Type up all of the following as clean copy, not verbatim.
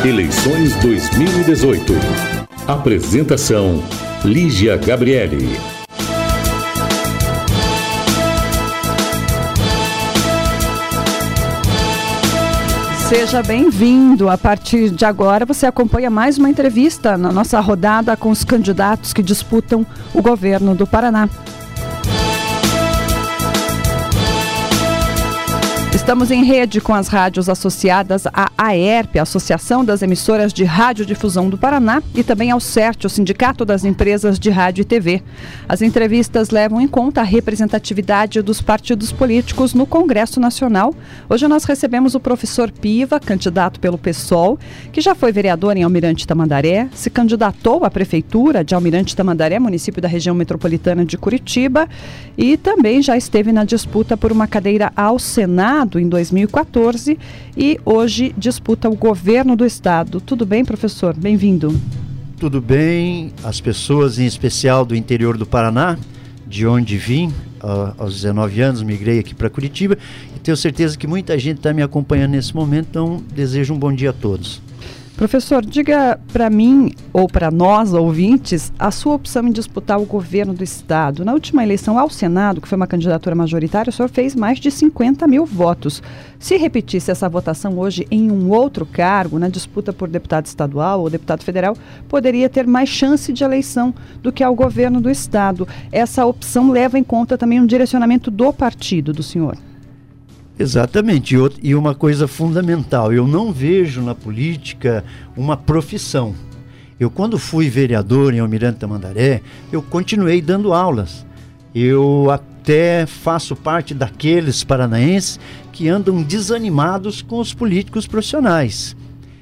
Eleições 2018. Apresentação: Lígia Gabriele. Seja bem-vindo. A partir de agora você acompanha mais uma entrevista na nossa rodada com os candidatos que disputam o governo do Paraná. Estamos em rede com as rádios associadas à AERP, a Associação das Emissoras de Radiodifusão do Paraná, e também ao CERT, o Sindicato das Empresas de Rádio e TV. As entrevistas levam em conta a representatividade dos partidos políticos no Congresso Nacional. Hoje nós recebemos o professor Piva, candidato pelo PSOL, que já foi vereador em Almirante Tamandaré, se candidatou à Prefeitura de Almirante Tamandaré, município da região metropolitana de Curitiba, e também já esteve na disputa por uma cadeira ao Senado em 2014 e hoje disputa o governo do estado. Tudo bem, professor? Bem-vindo. Tudo bem. As pessoas, em especial do interior do Paraná, de onde vim, aos 19 anos, migrei aqui para Curitiba e tenho certeza que muita gente está me acompanhando nesse momento, então desejo um bom dia a todos. Professor, diga para mim, ou para nós, ouvintes, a sua opção em disputar o governo do estado. Na última eleição ao Senado, que foi uma candidatura majoritária, o senhor fez mais de 50 mil votos. Se repetisse essa votação hoje em um outro cargo, na disputa por deputado estadual ou deputado federal, poderia ter mais chance de eleição do que ao governo do estado. Essa opção leva em conta também um direcionamento do partido do senhor. Exatamente, e uma coisa fundamental, eu não vejo na política uma profissão. Eu, quando fui vereador em Almirante Tamandaré, eu continuei dando aulas. Eu até faço parte daqueles paranaenses que andam desanimados com os políticos profissionais.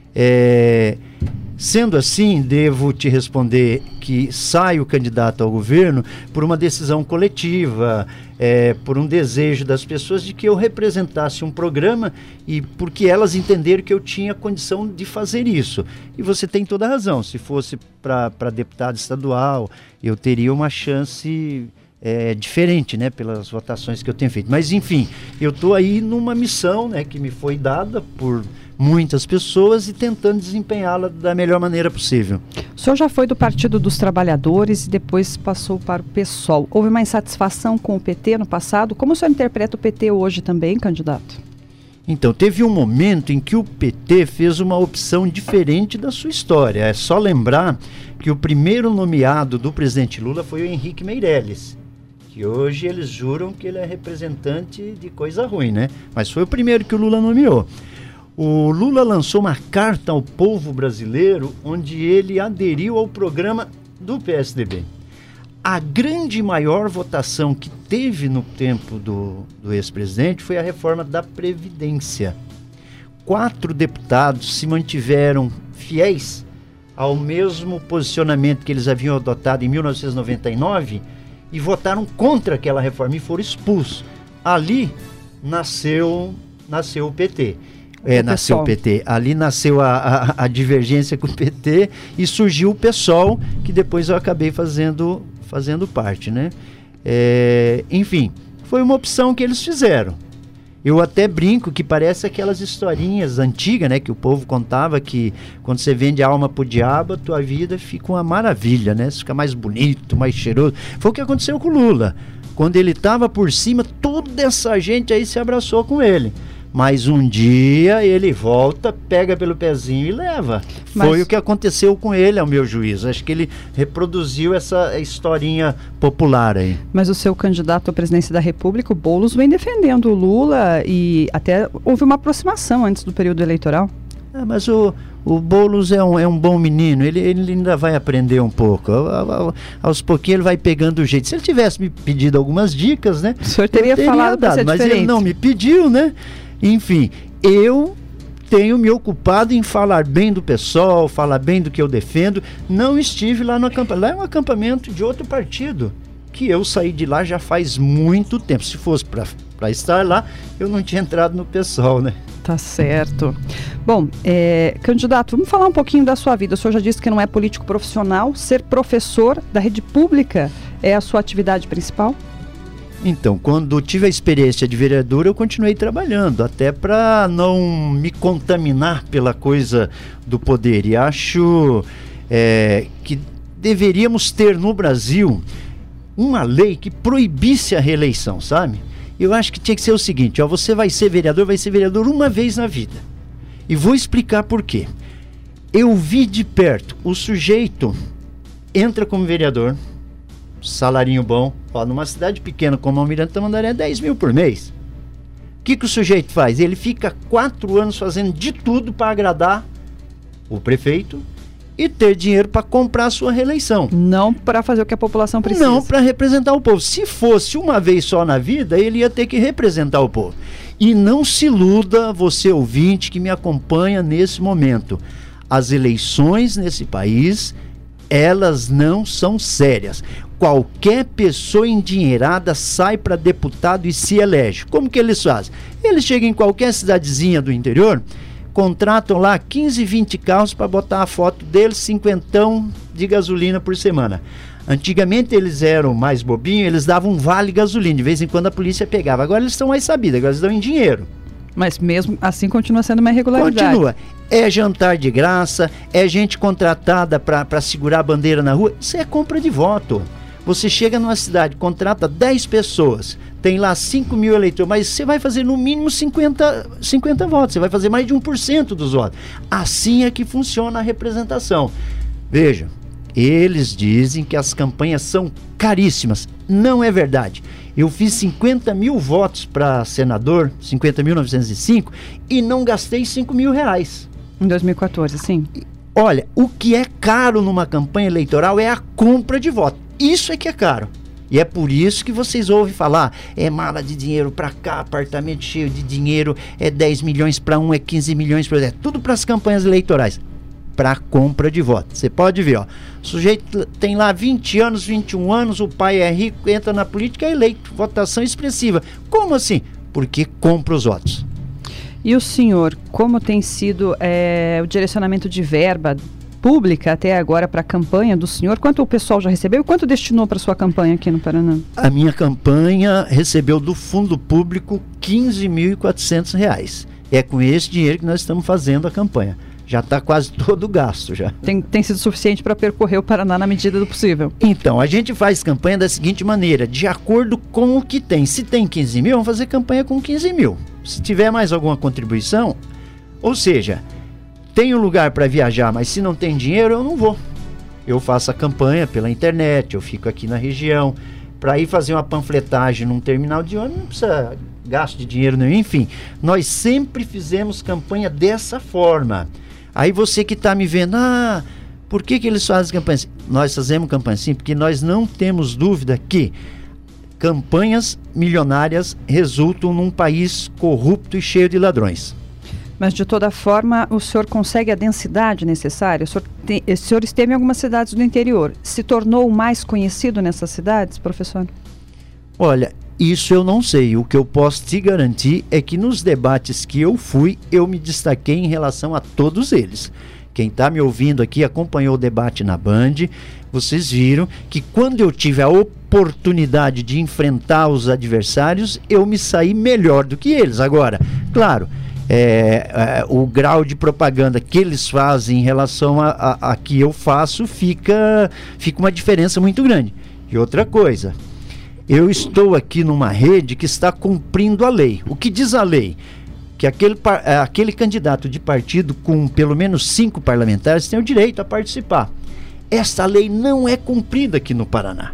Sendo assim, devo te responder que saio candidato ao governo por uma decisão coletiva, por um desejo das pessoas de que eu representasse um programa e porque elas entenderam que eu tinha condição de fazer isso. E você tem toda a razão, se fosse para deputado estadual, eu teria uma chance diferente, né, pelas votações que eu tenho feito. Mas, enfim, eu estou aí numa missão, né, que me foi dada por muitas pessoas e tentando desempenhá-la da melhor maneira possível. O senhor já foi do Partido dos Trabalhadores e depois passou para o PSOL. Houve uma insatisfação com o PT no passado? Como o senhor interpreta o PT hoje também, candidato? Então, teve um momento em que o PT fez uma opção diferente da sua história. É só lembrar que o primeiro nomeado do presidente Lula foi o Henrique Meirelles, que hoje eles juram que ele é representante de coisa ruim, né? Mas foi o primeiro que o Lula nomeou. O Lula lançou uma carta ao povo brasileiro onde ele aderiu ao programa do PSDB. A grande maior votação que teve no tempo do ex-presidente foi a reforma da Previdência. 4 deputados se mantiveram fiéis ao mesmo posicionamento que eles haviam adotado em 1999 e votaram contra aquela reforma e foram expulsos. Ali nasceu o PT. Nasceu o PT. Ali nasceu a divergência com o PT e surgiu o PSOL, que depois eu acabei fazendo parte, né? Enfim, foi uma opção que eles fizeram. Eu até brinco que parece aquelas historinhas antigas, né? Que o povo contava que quando você vende a alma pro diabo, a tua vida fica uma maravilha, né? Você fica mais bonito, mais cheiroso. Foi o que aconteceu com o Lula. Quando ele estava por cima, toda essa gente aí se abraçou com ele. Mas um dia ele volta, pega pelo pezinho e leva. Foi o que aconteceu com ele, ao meu juízo. Acho que ele reproduziu essa historinha popular aí. Mas o seu candidato à presidência da República, o Boulos, vem defendendo o Lula e até houve uma aproximação antes do período eleitoral. Mas o Boulos é um bom menino, ele ainda vai aprender um pouco. Aos pouquinhos ele vai pegando o jeito. Se ele tivesse me pedido algumas dicas, né? O senhor teria falado para ser mas diferente. Ele não me pediu, né? Enfim, eu tenho me ocupado em falar bem do PSOL, falar bem do que eu defendo. Não estive lá no acampamento. Lá é um acampamento de outro partido, que eu saí de lá já faz muito tempo. Se fosse para estar lá, eu não tinha entrado no PSOL, né? Tá certo. Bom, candidato, vamos falar um pouquinho da sua vida. O senhor já disse que não é político profissional. Ser professor da rede pública é a sua atividade principal? Então, quando tive a experiência de vereador, eu continuei trabalhando, até para não me contaminar pela coisa do poder. E acho que deveríamos ter no Brasil uma lei que proibisse a reeleição, sabe? Eu acho que tinha que ser o seguinte, você vai ser vereador uma vez na vida. E vou explicar por quê. Eu vi de perto, o sujeito entra como vereador, salarinho bom, numa cidade pequena como Almirante Tamandaré, 10 mil por mês. O que o sujeito faz? Ele fica 4 anos fazendo de tudo para agradar o prefeito e ter dinheiro para comprar a sua reeleição. Não para fazer o que a população precisa. Não para representar o povo. Se fosse uma vez só na vida, ele ia ter que representar o povo. E não se iluda, você ouvinte que me acompanha nesse momento. As eleições nesse país, elas não são sérias. Qualquer pessoa endinheirada sai para deputado e se elege. Como que eles fazem? Eles chegam em qualquer cidadezinha do interior, contratam lá 15, 20 carros para botar a foto deles, 50 de gasolina por semana. Antigamente eles eram mais bobinhos, eles davam vale gasolina, de vez em quando a polícia pegava. Agora eles estão mais sabidos, agora eles dão em dinheiro. Mas mesmo assim continua sendo uma irregularidade. Continua. É jantar de graça, é gente contratada para segurar a bandeira na rua. Isso é compra de voto. Você chega numa cidade, contrata 10 pessoas, tem lá 5 mil eleitores, mas você vai fazer no mínimo 50 votos, você vai fazer mais de 1% dos votos. Assim é que funciona a representação. Veja, eles dizem que as campanhas são caríssimas. Não é verdade. Eu fiz 50 mil votos para senador, 50.905, e não gastei 5 mil reais. Em 2014, sim. Olha, o que é caro numa campanha eleitoral é a compra de voto. Isso é que é caro. E é por isso que vocês ouvem falar, é mala de dinheiro para cá, apartamento cheio de dinheiro, é 10 milhões para um, é 15 milhões para outro. É tudo para as campanhas eleitorais, para compra de voto. Você pode ver, o sujeito tem lá 20 anos, 21 anos, o pai é rico, entra na política, é eleito, votação expressiva. Como assim? Porque compra os votos. E o senhor, como tem sido o direcionamento de verba pública até agora para a campanha do senhor? Quanto o pessoal já recebeu e quanto destinou para sua campanha aqui no Paraná? A minha campanha recebeu do fundo público R$15.400. É com esse dinheiro que nós estamos fazendo a campanha. Já está quase todo gasto já. Tem sido suficiente para percorrer o Paraná na medida do possível? Então, a gente faz campanha da seguinte maneira, de acordo com o que tem. Se tem 15 mil, vamos fazer campanha com 15 mil. Se tiver mais alguma contribuição, ou seja, tem um lugar para viajar, mas se não tem dinheiro, eu não vou. Eu faço a campanha pela internet, eu fico aqui na região. Para ir fazer uma panfletagem num terminal de ônibus, não precisa gasto de dinheiro nenhum. Enfim, nós sempre fizemos campanha dessa forma. Aí você que está me vendo, por que eles fazem campanha? Nós fazemos campanha assim, porque nós não temos dúvida que campanhas milionárias resultam num país corrupto e cheio de ladrões. Mas, de toda forma, o senhor consegue a densidade necessária? O senhor esteve em algumas cidades do interior. Se tornou mais conhecido nessas cidades, professor? Olha, isso eu não sei. O que eu posso te garantir é que nos debates que eu fui, eu me destaquei em relação a todos eles. Quem está me ouvindo aqui acompanhou o debate na Band. Vocês viram que quando eu tive a oportunidade de enfrentar os adversários, eu me saí melhor do que eles. Agora, claro, o grau de propaganda que eles fazem em relação a que eu faço fica uma diferença muito grande. E outra coisa, eu estou aqui numa rede que está cumprindo a lei. O que diz a lei? Que aquele candidato de partido com pelo menos 5 parlamentares tem o direito a participar. Essa lei não é cumprida aqui no Paraná.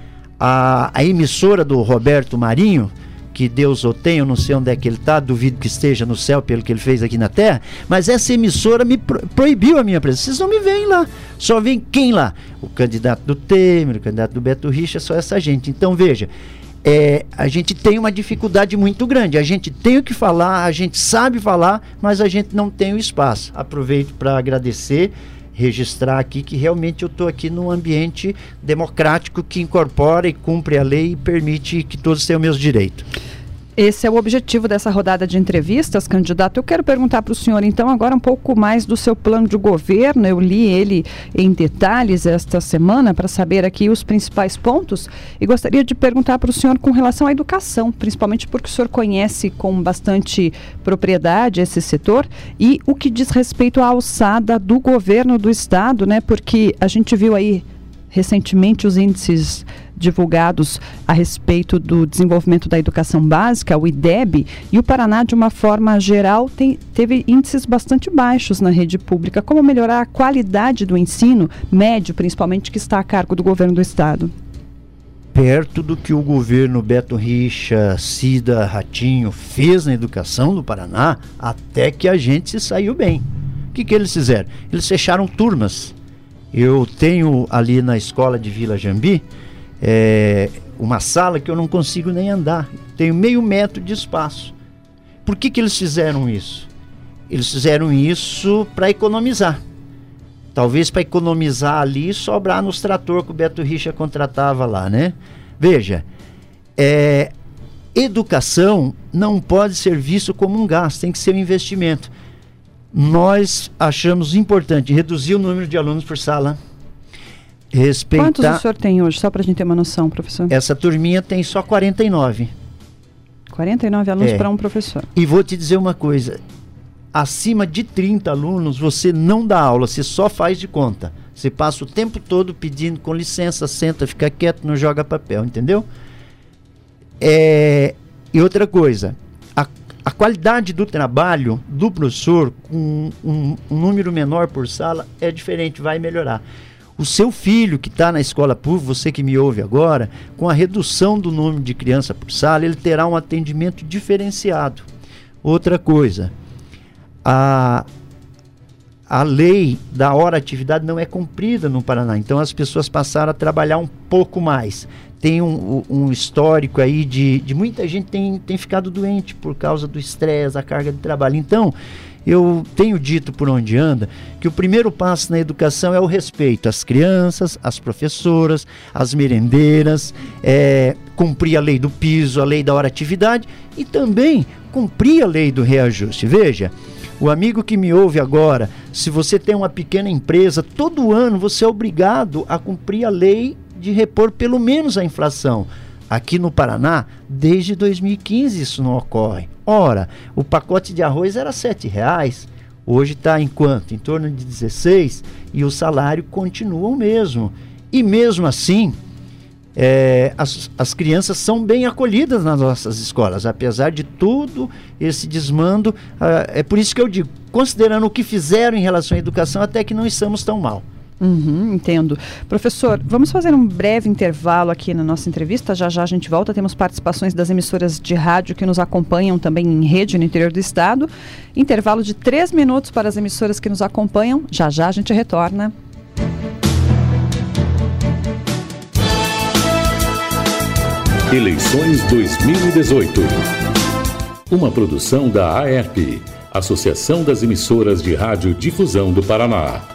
A emissora do Roberto Marinho, que Deus o tenha, eu não sei onde é que ele está, duvido que esteja no céu pelo que ele fez aqui na terra, mas essa emissora me proibiu a minha presença. Vocês não me veem lá, só vem quem lá? O candidato do Temer, o candidato do Beto Richa, só essa gente. Então veja, a gente tem uma dificuldade muito grande, a gente tem o que falar, a gente sabe falar, mas a gente não tem o espaço. Aproveito para agradecer, registrar aqui que realmente eu estou aqui num ambiente democrático que incorpora e cumpre a lei e permite que todos tenham o mesmo direito. Esse é o objetivo dessa rodada de entrevistas, candidato. Eu quero perguntar para o senhor, então, agora um pouco mais do seu plano de governo. Eu li ele em detalhes esta semana para saber aqui os principais pontos e gostaria de perguntar para o senhor com relação à educação, principalmente porque o senhor conhece com bastante propriedade esse setor e o que diz respeito à alçada do governo do estado, né? Porque a gente viu aí recentemente os índices divulgados a respeito do desenvolvimento da educação básica, o IDEB, e o Paraná, de uma forma geral, teve índices bastante baixos na rede pública. Como melhorar a qualidade do ensino médio, principalmente, que está a cargo do governo do estado? Perto do que o governo Beto Richa, Cida, Ratinho fez na educação do Paraná, até que a gente se saiu bem. O que eles fizeram? Eles fecharam turmas. Eu tenho ali na escola de Vila Jambi uma sala que eu não consigo nem andar. Tenho meio metro de espaço. Por que eles fizeram isso? Eles fizeram isso para economizar. Talvez para economizar ali e sobrar nos trator que o Beto Richa contratava lá, né? Veja, educação não pode ser visto como um gasto, tem que ser um investimento. Nós achamos importante reduzir o número de alunos por sala. Respeitar... Quantos o senhor tem hoje, só para a gente ter uma noção, professor? Essa turminha tem só 49. 49 alunos para um professor. E vou te dizer uma coisa, acima de 30 alunos você não dá aula, você só faz de conta. Você passa o tempo todo pedindo com licença, senta, fica quieto, não joga papel, entendeu? E outra coisa, a qualidade do trabalho do professor com um número menor por sala é diferente, vai melhorar. O seu filho que está na escola pública, você que me ouve agora, com a redução do número de criança por sala, ele terá um atendimento diferenciado. Outra coisa, a lei da hora-atividade não é cumprida no Paraná, então as pessoas passaram a trabalhar um pouco mais. Tem um histórico aí de muita gente tem ficado doente por causa do estresse, a carga de trabalho. Então, eu tenho dito por onde anda que o primeiro passo na educação é o respeito às crianças, às professoras, às merendeiras, cumprir a lei do piso, a lei da hora-atividade e também cumprir a lei do reajuste. Veja, o amigo que me ouve agora, se você tem uma pequena empresa, todo ano você é obrigado a cumprir a lei de repor pelo menos a inflação. Aqui no Paraná, desde 2015 isso não ocorre. Ora, o pacote de arroz era R$7, hoje está em quanto? Em torno de 16, e o salário continua o mesmo. E mesmo assim, as crianças são bem acolhidas nas nossas escolas, apesar de tudo esse desmando. É por isso que eu digo, considerando o que fizeram em relação à educação, até que não estamos tão mal. Entendo. Professor, vamos fazer um breve intervalo aqui na nossa entrevista, já a gente volta, temos participações das emissoras de rádio que nos acompanham também em rede no interior do estado, intervalo de 3 minutos para as emissoras que nos acompanham, já a gente retorna. Eleições 2018. Uma produção da AERP, Associação das Emissoras de Rádio Difusão do Paraná.